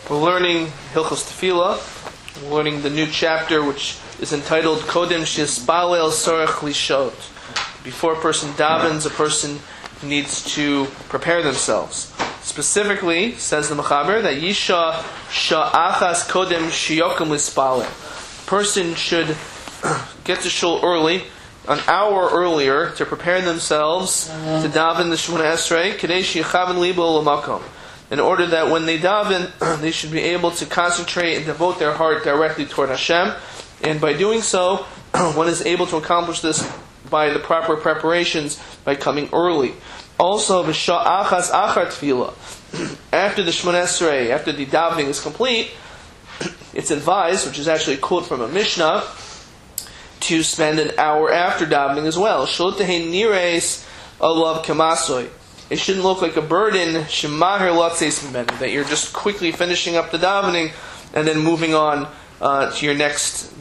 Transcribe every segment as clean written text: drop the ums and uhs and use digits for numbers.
We're learning Hilchos Tefillah. We're learning the new chapter, which is entitled Kodem Shispalel Sorech Lishot. Before a person davens, a person needs to prepare themselves. Specifically, says the Mechaber, that Yisha Sha'achas Kodem Shiyokim Lispalel. A person should get to shul early, an hour earlier, to prepare themselves to daven the Shemona Esrei, Kadei Shechaven Libo L'makom. In order that when they daven, they should be able to concentrate and devote their heart directly toward Hashem. And by doing so, one is able to accomplish this by the proper preparations, by coming early. Also, V'sha'achas achar tefillah. After the Shemona Esrei, after the davening is complete, it's advised, which is actually a quote from a Mishnah, to spend an hour after davening as well. Shelo tehei nires alav kamasoy. It shouldn't look like a burden, that you're just quickly finishing up the davening and then moving on to your next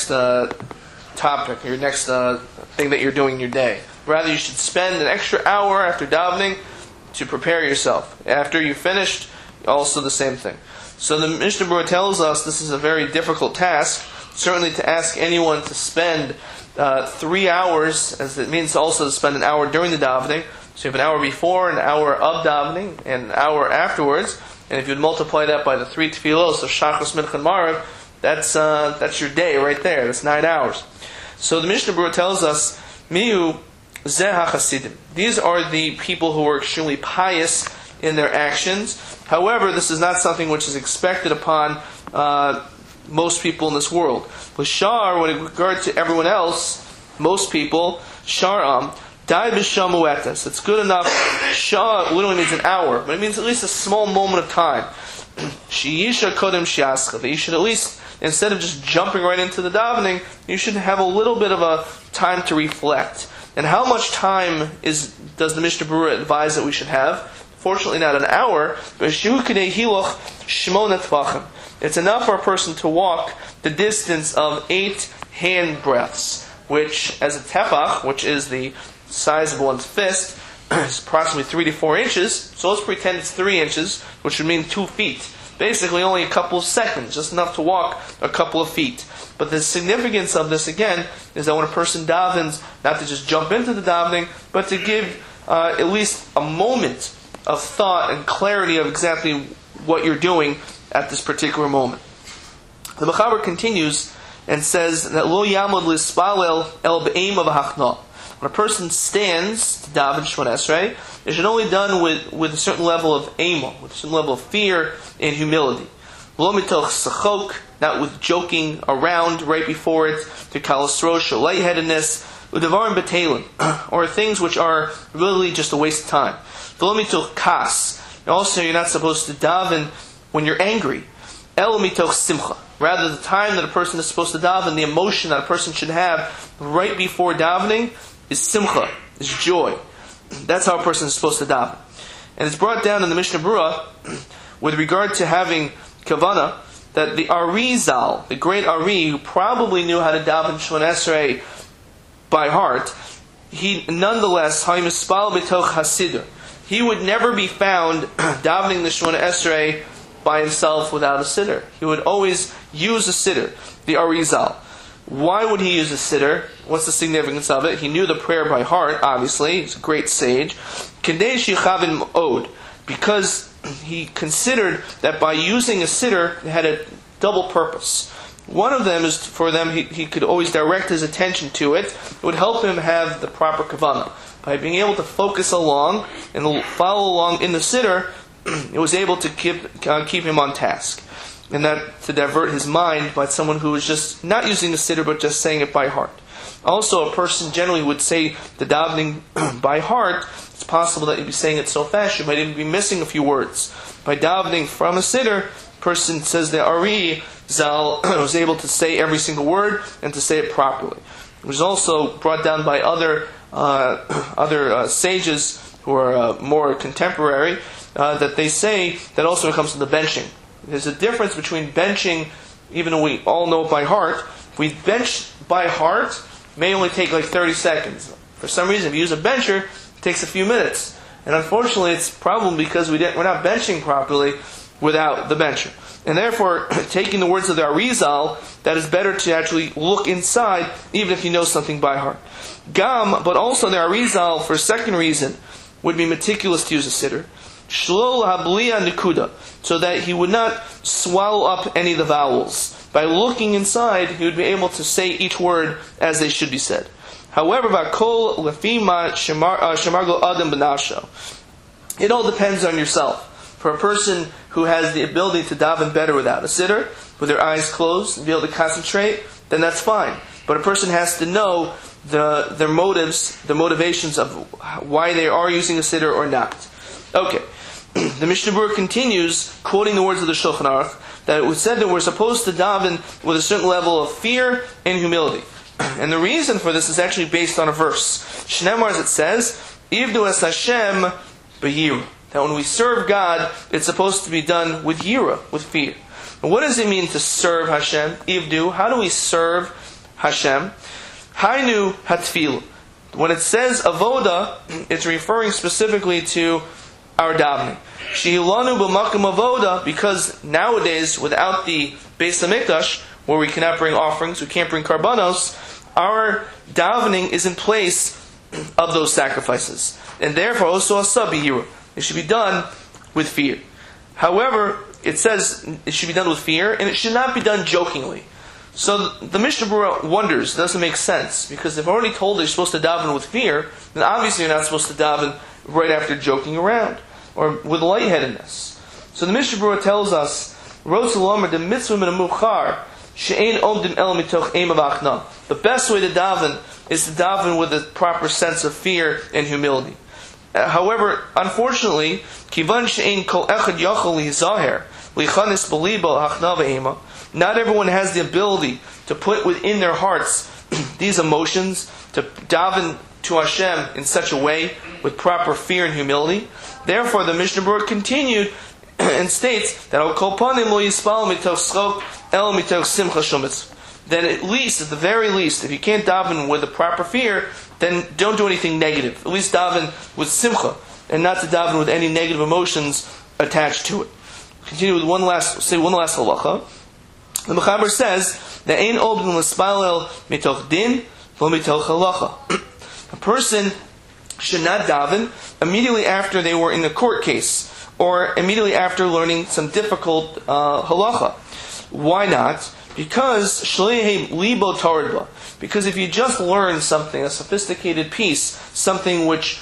topic, your next thing that you're doing in your day. Rather, you should spend an extra hour after davening to prepare yourself. After you've finished, also the same thing. So the Mishnah Berurah tells us this is a very difficult task. Certainly to ask anyone to spend 3 hours, as it means also to spend an hour during the davening. So you have an hour before, an hour of davening, and an hour afterwards. And if you'd multiply that by the 3 tefillos of Shachos, Mincha, and Maariv, that's your day right there. That's 9 hours. So the Mishnah Berurah tells us, Mihu zeh hachasidim. These are the people who are extremely pious in their actions. However, this is not something which is expected upon most people in this world. With Shar, with regard to everyone else, most people, Shar'am, Dai b'shamu etes. It's good enough. Shah literally means an hour, but it means at least a small moment of time. Sheyisha kodem shiascha. That you should at least, instead of just jumping right into the davening, you should have a little bit of a time to reflect. And how much time does the Mishnah Berurah advise that we should have? Fortunately, not an hour, but shu kadei hiloch shmona tvachim. It's enough for a person to walk the distance of 8 hand breadths, which, as a tefach, which is the size of one's fist, is approximately 3 to 4 inches. So let's pretend it's 3 inches, which would mean 2 feet. Basically only a couple of seconds, just enough to walk a couple of feet. But the significance of this, again, is that when a person davens, not to just jump into the davening, but to give at least a moment of thought and clarity of exactly what you're doing at this particular moment. The Mechaber continues and says that Lo Yamod Lispalel El Be'em of Hachna. When a person stands to daven Shemona Esrei, it should only be done with a certain level of emo, with a certain level of fear and humility. Lo mitoch sachok, not with joking around right before it, to kalasrosh, or lightheadedness, udevarim betelin, or things which are really just a waste of time. Lo mitoch kas. Also, you're not supposed to daven when you're angry. El mitoch simcha. Rather, the time that a person is supposed to daven, the emotion that a person should have right before davening, is simcha, is joy. That's how a person is supposed to daven. And it's brought down in the Mishnah Berurah, with regard to having kavana, that the Arizal, the great Ari, who probably knew how to daven Shemona Esrei by heart, he nonetheless, ha'imispal b'toch hasiddur, he would never be found davening the Shemona Esrei by himself without a siddur. He would always use a siddur, the Arizal. Why would he use a siddur? What's the significance of it? He knew the prayer by heart, obviously. He's a great sage. Because he considered that by using a siddur, it had a double purpose. One of them is for them, he could always direct his attention to it. It would help him have the proper kavanah. By being able to focus along and follow along in the siddur, it was able to keep him on task. And that to divert his mind by someone who is just not using the siddur but just saying it by heart. Also, a person generally would say the davening by heart. It's possible that you'd be saying it so fast you might even be missing a few words. By davening from a siddur, person says that Ari Zal was able to say every single word and to say it properly. It was also brought down by other sages who are more contemporary that they say that also when it comes to the benching. There's a difference between benching, even though we all know it by heart. If we bench by heart, it may only take like 30 seconds. For some reason, if you use a bencher, it takes a few minutes. And unfortunately, it's probably because we're not benching properly without the bencher. And therefore, taking the words of the Arizal, that is better to actually look inside, even if you know something by heart. Gam, but also the Arizal, for a second reason, would be meticulous to use a siddur. Shlol habliya nikuda, so that he would not swallow up any of the vowels. By looking inside, he would be able to say each word as they should be said. However, vakol lefima shemargo adam benasho. It all depends on yourself. For a person who has the ability to daven better without a siddur, with their eyes closed, and be able to concentrate, then that's fine. But a person has to know their motives, the motivations of why they are using a siddur or not. Okay. The Mishnah Berurah continues, quoting the words of the Shulchan Aruch, that it was said that we're supposed to daven with a certain level of fear and humility. And the reason for this is actually based on a verse. Shnemar, as it says, Ivdu es Hashem b'yirah. That when we serve God, it's supposed to be done with yira, with fear. And what does it mean to serve Hashem? Ivdu, how do we serve Hashem? Hainu hatfilu. When it says avoda, it's referring specifically to our davening. Shehilanu b'makom avoda, because nowadays, without the Beis HaMikdash, where we cannot bring offerings, we can't bring karbanos, our davening is in place of those sacrifices. And therefore, also a sabihira. It should be done with fear. However, it says it should be done with fear, and it should not be done jokingly. So the Mishnah Berurah wonders, it doesn't make sense, because if already told that you're supposed to daven with fear, then obviously you're not supposed to daven right after joking around, or with lightheadedness. So the Mishnah Berurah tells us, the mitzvah min ha-muchar, she'ein omdin el mitoch eim avachna. The best way to daven is to daven with a proper sense of fear and humility. However, unfortunately, kivan she'ein kol echad yachol lizaher lichanis belibo hachna ve'ema. Not everyone has the ability to put within their hearts these emotions, to daven to Hashem in such a way with proper fear and humility. Therefore, the Mishnah Berurah continued and states that al kol panim lo yispal mitoch schok el mitoch simcha shomitz. Then at the very least, if you can't daven with a proper fear, then don't do anything negative. At least daven with simcha, and not to daven with any negative emotions attached to it. Continue with one last halacha. The Mechaber says that ein obdin l'spalel mitoch din lo mitoch halacha. A person should not daven immediately after they were in a court case, or immediately after learning some difficult halacha. Why not? Because libo taridba. Because if you just learn something, a sophisticated piece, something which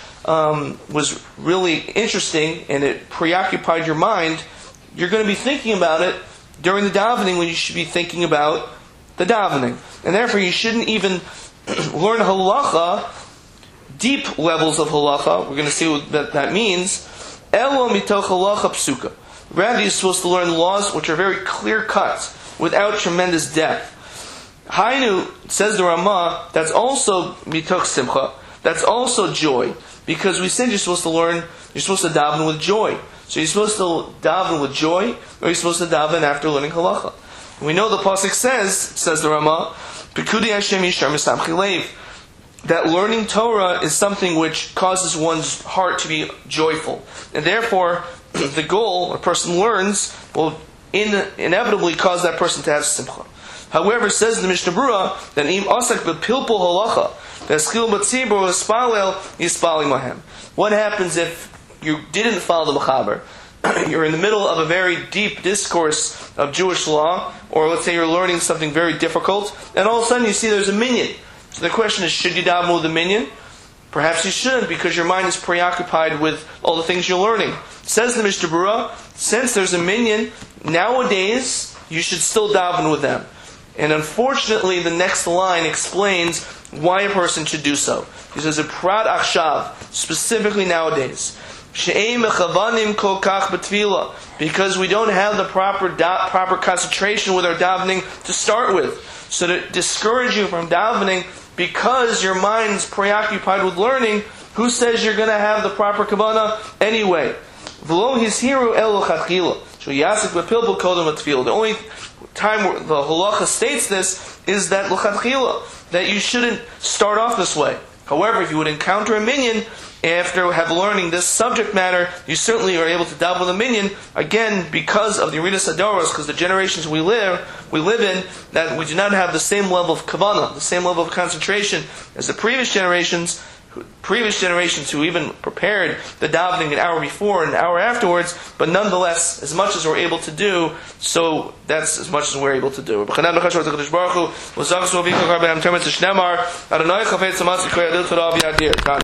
was really interesting and it preoccupied your mind, you're going to be thinking about it during the davening when you should be thinking about the davening. And therefore you shouldn't even learn halacha, deep levels of halacha. We're going to see what that means. Elo mitoch halacha psuka. Rather, you're supposed to learn laws which are very clear-cut, without tremendous depth. Hainu, says the Ramah, that's also mitoch simcha, that's also joy. Because we said you're supposed to daven with joy. So you're supposed to daven with joy, or you're supposed to daven after learning halacha. And we know the pasuk says the Ramah, Pekudi Hashem yishar misamchi leiv, that learning Torah is something which causes one's heart to be joyful. And therefore, the goal a person learns will inevitably cause that person to have simcha. However, says the Mishnah Berurah that im asak bepilpul halacha v'eschil b'tzibur v'espalel yispali mahem. What happens if you didn't follow the Mechaber? You're in the middle of a very deep discourse of Jewish law, or let's say you're learning something very difficult, and all of a sudden you see there's a minyan. So the question is, should you daven with the minyan? Perhaps you shouldn't, because your mind is preoccupied with all the things you're learning. Says the Mishnah Berurah, since there's a minyan, nowadays you should still daven with them. And unfortunately, the next line explains why a person should do so. He says, "Prat achshav," specifically nowadays, she'ei mechavanim kol kach b'tefillah, because we don't have the proper concentration with our davening to start with. So to discourage you from davening because your mind's preoccupied with learning, who says you're going to have the proper kavanah anyway? V'lo hishiru el l'chadchila, she'yasik b'pilpul kodem b'tefillah. The only time where the halacha states this is that l'chadchila, that you shouldn't start off this way. However, if you would encounter a minyan after learning this subject matter, you certainly are able to daven with a minyan, again, because of the Yeridas Hadoros, because the generations we live in, that we do not have the same level of kavanah, the same level of concentration as the previous generations who even prepared the davening an hour before and an hour afterwards, but nonetheless, as much as we're able to do, so that's as much as we're able to do.